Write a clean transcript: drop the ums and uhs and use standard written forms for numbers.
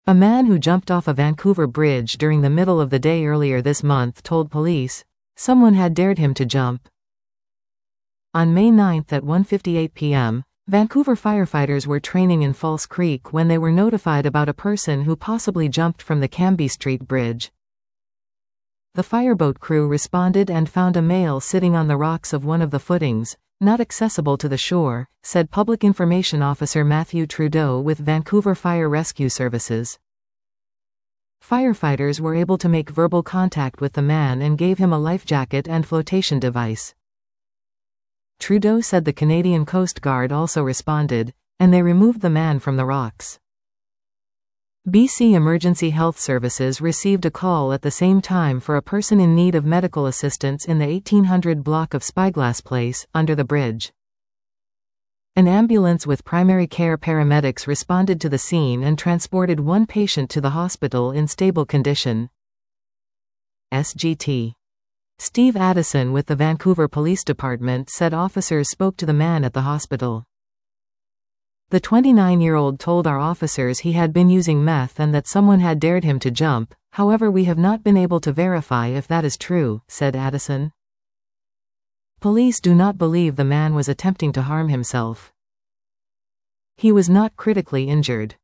A man who jumped off a Vancouver bridge during the middle of the day earlier this month told police someone had dared him to jump. On May 9 at 1:58 p.m., Vancouver firefighters were training in False Creek when they were notified about a person who possibly jumped from the Cambie Street Bridge. The fireboat crew responded and found a male sitting on the rocks of one of the footings, not accessible to the shore, said Public Information Officer Matthew Trudeau with Vancouver Fire Rescue Services. Firefighters were able to make verbal contact with the man and gave him a life jacket and flotation device. Trudeau said the Canadian Coast Guard also responded, and they removed the man from the rocks. BC Emergency Health Services received a call at the same time for a person in need of medical assistance in the 1800 block of Spyglass Place, under the bridge. An ambulance with primary care paramedics responded to the scene and transported one patient to the hospital in stable condition. SGT. Steve Addison with the Vancouver Police Department said officers spoke to the man at the hospital. The 29-year-old told our officers he had been using meth and that someone had dared him to jump, however we have not been able to verify if that is true, said Addison. Police do not believe the man was attempting to harm himself. He was not critically injured.